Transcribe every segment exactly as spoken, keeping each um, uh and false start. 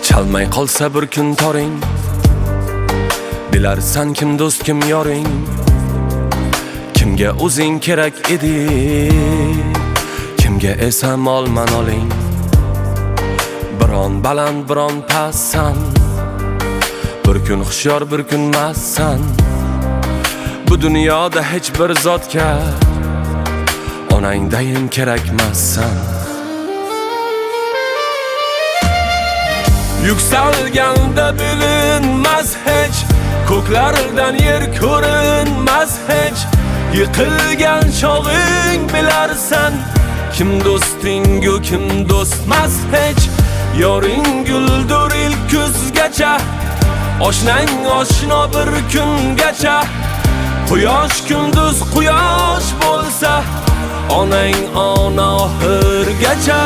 Chalmay qolsa bir kun toring, bilarsan kim do'st kim yoring, kimga o'zing kerak edi, kimga esa molman oling. Biron baland biron pastsan, bir kun hushyor bir kun mastsan. Bu dunyoda hech bir zotga onangdayin kerakmassan. Yuksalganda bilinmas hech, ko'klardan yer ko'rinmas hech. Yiqilgan chog'ing bilarsan, kim do'stingu kim do'stmas hech. Yoring guldur ilk kuzgacha, oshnang oshno bir kungacha. Quyosh kunduz quyosh bo'lsa, onang ona oxirgacha.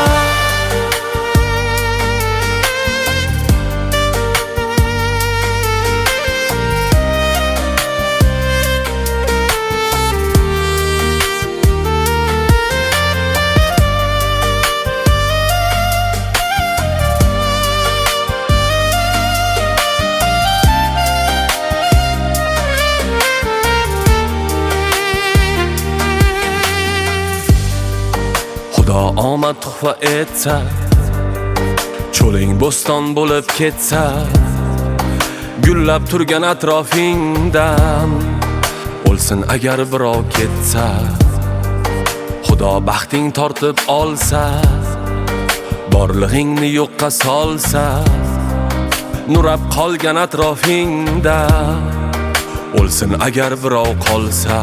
Xudo omad tuhfa etsa, cho'ling bo'ston bo'lib ketsa, gullab turgan atrofingdan o'lsin agar birov ketsa. Xudo baxting tortib olsa, borlig'ingni yo'qqa solsa, nurab qolgan atrofingda o'lsin agar birov qolsa.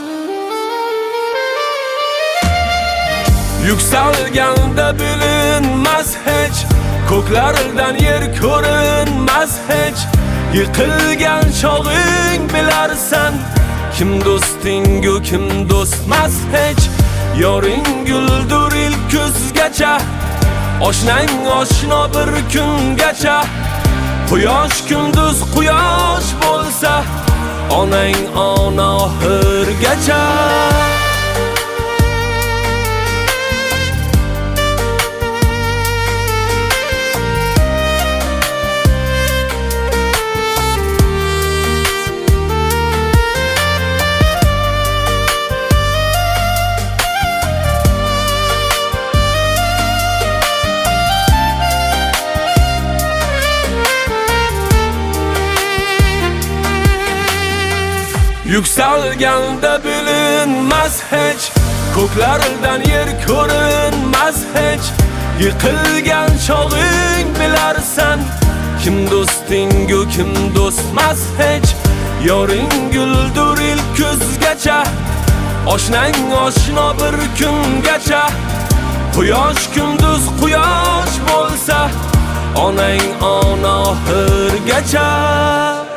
Yuksalganda bilinmas hech, ko'klardan yer ko'rinmas hech. Yiqilgan chog'ing bilarsan, kim do'stingu kim do'stmas hech. Yoring guldur ilk kuzgacha, oshnang oshno bir kungacha. Quyosh kunduz quyosh bo'lsa, onang ona oxirgacha. Yuksalganda bilinmas hech, ko'klardan yer ko'rinmas hech. Yiqilgan chog'ing bilarsan, kim do'stingu kim do'stmas hech. Yoring guldur ilk kuzgacha, oshnang oshno bir kungacha. Quyosh kunduz quyosh bo'lsa, onang ona oxirgacha.